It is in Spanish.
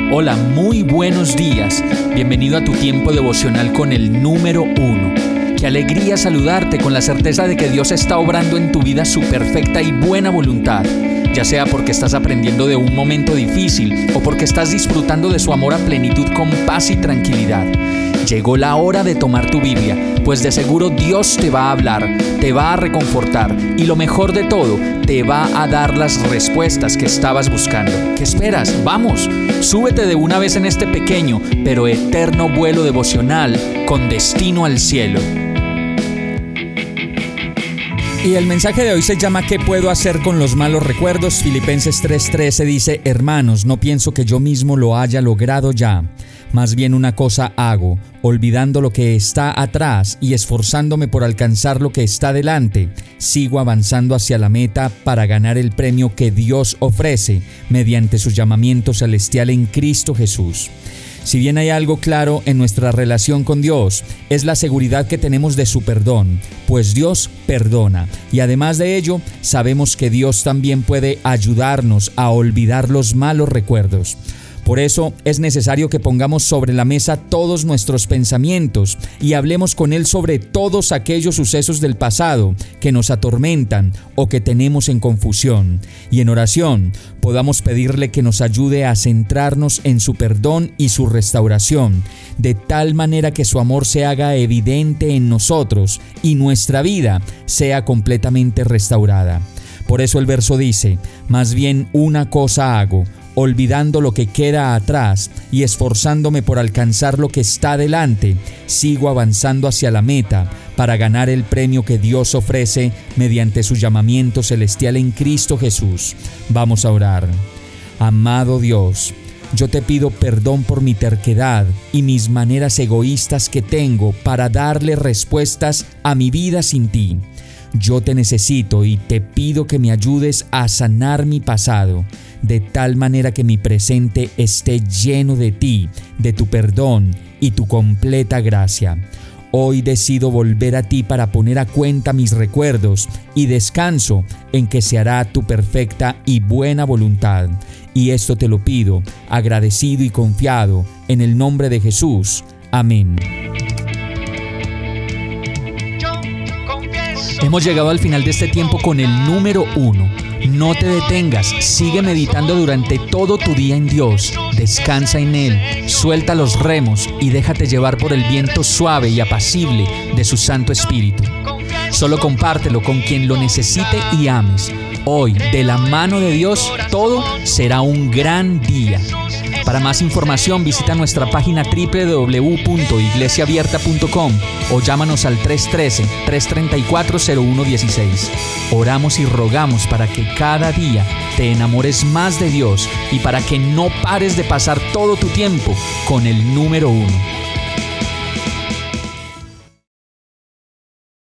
Hola, muy buenos días. Bienvenido a tu tiempo devocional con el número 1. Qué alegría saludarte con la certeza de que Dios está obrando en tu vida su perfecta y buena voluntad. Ya sea porque estás aprendiendo de un momento difícil o porque estás disfrutando de su amor a plenitud con paz y tranquilidad. Llegó la hora de tomar tu Biblia, pues de seguro Dios te va a hablar, te va a reconfortar y lo mejor de todo, te va a dar las respuestas que estabas buscando. ¿Qué esperas? ¡Vamos! Súbete de una vez en este pequeño pero eterno vuelo devocional con destino al cielo. Y el mensaje de hoy se llama ¿Qué puedo hacer con los malos recuerdos? Filipenses 3:13 dice: Hermanos, no pienso que yo mismo lo haya logrado ya. Más bien una cosa hago, olvidando lo que está atrás y esforzándome por alcanzar lo que está delante. Sigo avanzando hacia la meta para ganar el premio que Dios ofrece mediante su llamamiento celestial en Cristo Jesús. Si bien hay algo claro en nuestra relación con Dios, es la seguridad que tenemos de su perdón, pues Dios perdona. Y además de ello, sabemos que Dios también puede ayudarnos a olvidar los malos recuerdos. Por eso es necesario que pongamos sobre la mesa todos nuestros pensamientos y hablemos con Él sobre todos aquellos sucesos del pasado que nos atormentan o que tenemos en confusión. Y en oración podamos pedirle que nos ayude a centrarnos en su perdón y su restauración, de tal manera que su amor se haga evidente en nosotros y nuestra vida sea completamente restaurada. Por eso el verso dice: más bien una cosa hago, olvidando lo que queda atrás y esforzándome por alcanzar lo que está delante, sigo avanzando hacia la meta para ganar el premio que Dios ofrece mediante su llamamiento celestial en Cristo Jesús. Vamos a orar. Amado Dios, yo te pido perdón por mi terquedad y mis maneras egoístas que tengo para darle respuestas a mi vida sin ti. Yo te necesito y te pido que me ayudes a sanar mi pasado, de tal manera que mi presente esté lleno de ti, de tu perdón y tu completa gracia. Hoy decido volver a ti para poner a cuenta mis recuerdos y descanso en que se hará tu perfecta y buena voluntad. Y esto te lo pido, agradecido y confiado, en el nombre de Jesús. Amén. Hemos llegado al final de este tiempo con el número 1. No te detengas, sigue meditando durante todo tu día en Dios. Descansa en Él, suelta los remos y déjate llevar por el viento suave y apacible de su Santo Espíritu. Solo compártelo con quien lo necesite y ames. Hoy, de la mano de Dios, todo será un gran día. Para más información visita nuestra página www.iglesiaabierta.com o llámanos al 313-334-0116. Oramos y rogamos para que cada día te enamores más de Dios y para que no pares de pasar todo tu tiempo con el número 1.